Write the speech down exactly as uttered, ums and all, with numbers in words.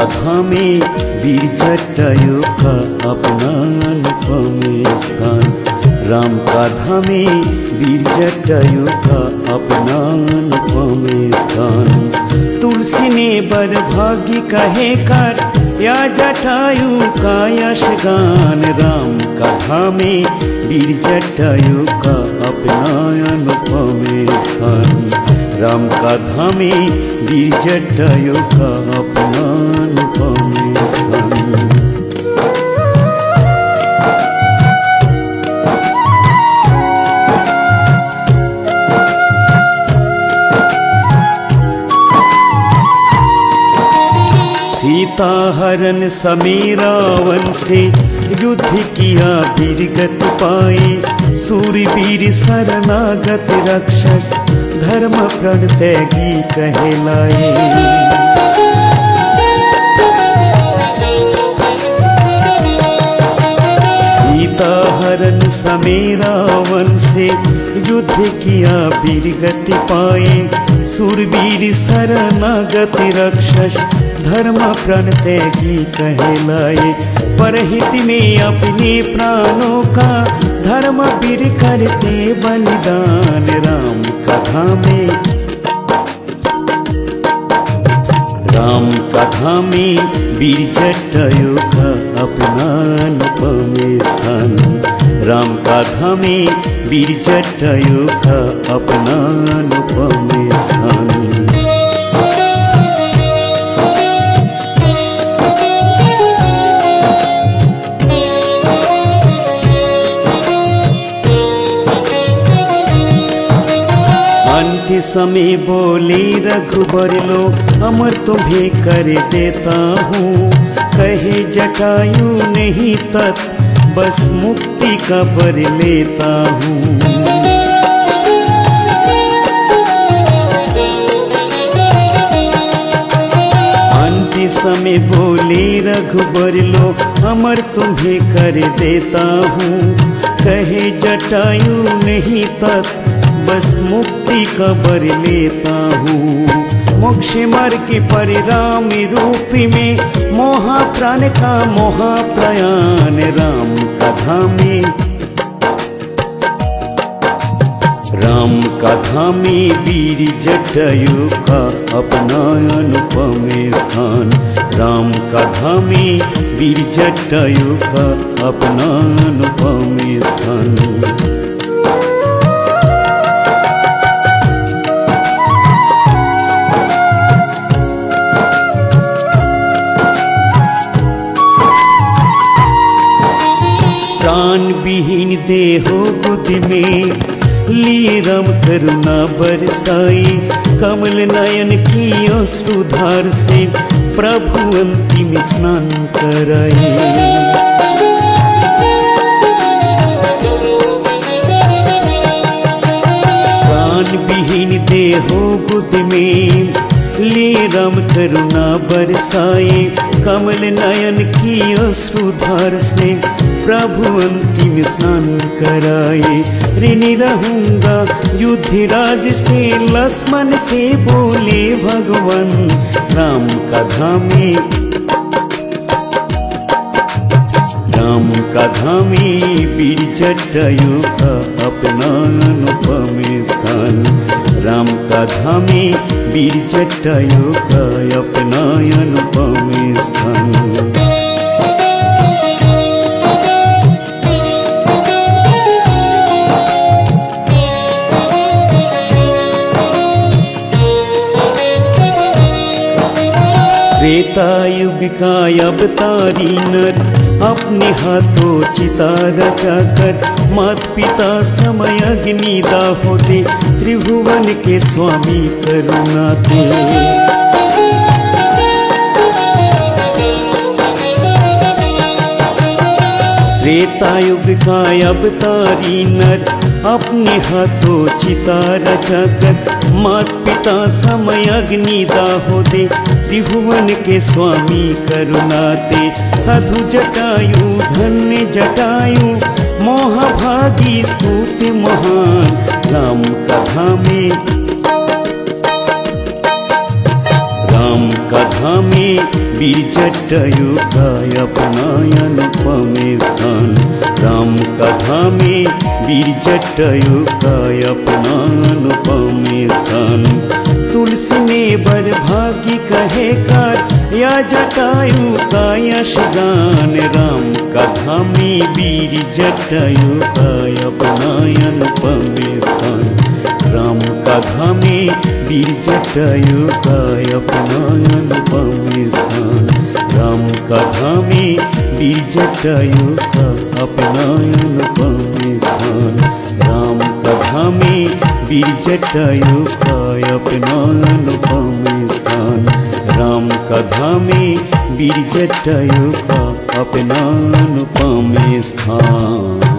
का धामे वीर जटायु का अपना अनुपम स्थान। राम का धामे वीर जटायु का अपना अनुपम स्थान। तुलसी ने बर भाग्य कहे कर या जटायु का यश गान। राम का धामे वीर जटायु का अपना अनुपम स्थान। राम का धामे वीर जटायु का अपना अनुपम स्थान। सीता हरण समय रावण से युद्ध किया वीरगति पाए। सूरवीर शरणागत रक्षक धर्म प्रण त्यागी कहलाए। सीता हरण समय रावण से युद्ध किया वीरगति पाए। सूरवीर शरणागत रक्षक धर्म प्रण त्यागी कहलाए। परहित में अपने प्राणों का धर्म वीर करते बलिदान। राम का धामे राम का धामे वीर जटायु का अपना अनुपम स्थान। राम का धामे वीर जटायु का अपना अनुपम स्थान। अंत समय बोले रघुबर लो अमर तुम्हें कर देता हूँ। कहे जटायु नहीं तत् बस मुक्ति का बर लेता हूँ। अंत समय बोले रघुबर लो अमर तुम्हें कर देता हूँ। कहे जटायु नहीं तत् बस मुक्ति का बर लेता हूँ। मोक्ष मार्ग के परिणाम रूप में मोहा प्राण का मोहा प्रयाण। राम का धामे राम का धामे वीर जटायु का अपना अनुपम स्थान। राम का धामे वीर जटायु का अपना अनुपम स्थान। प्राण विहीन देहो बुद्ध में लिए राम करुणा बरसाई। कमल नयन की अश्रुधार से प्रभु अंतिम स्नान कराए। प्राण विहीन देहो बुद्ध में लिए राम करुणा बरसाए। कमल नयन की अश्रुधार से प्रभु अंतिम स्नान कराए। ऋणी रहूंगा युद्ध राज से लक्ष्मण से बोले भगवान। राम का धामे राम का धामे वीर जटायु का अपना अनुपम स्थान। राम का धामे वीर जटायु का अपना अनुपम स्थान। त्रेता युग का अवतारी नर अपने हाथों चिता रचा कर मात पिता समय अग्नि दाहोदे त्रिभुवन के स्वामी करुणा दे। त्रेता युग का अवतारी नर अपने हाथों चिता रचा कर मात पिता समय अग्नि दाहोदे त्रिभुवन के स्वामी करुणाते। साधु जटायु धन्य जटायु मोहभागी स्तुति महान। राम का धामे राम का धामे वीर जटायु का अपना अनुपम स्थान। राम कथा में वीर जटायु का अपना अनुपम स्थान। तुलसी ने बर भागी कहे कर या जटायु का यश गान। राम कथा में वीर जटायु का अपना अनुपम स्थान। राम कथा में वीर जटायु का अपना अनुपम स्थान। राम कथा में वीर जटायु का अपना अनुपम स्थान। राम कथा में वीर जटायु का अपना अनुपम स्थान। राम कथा में वीर जटायु का अपना अनुपम स्थान।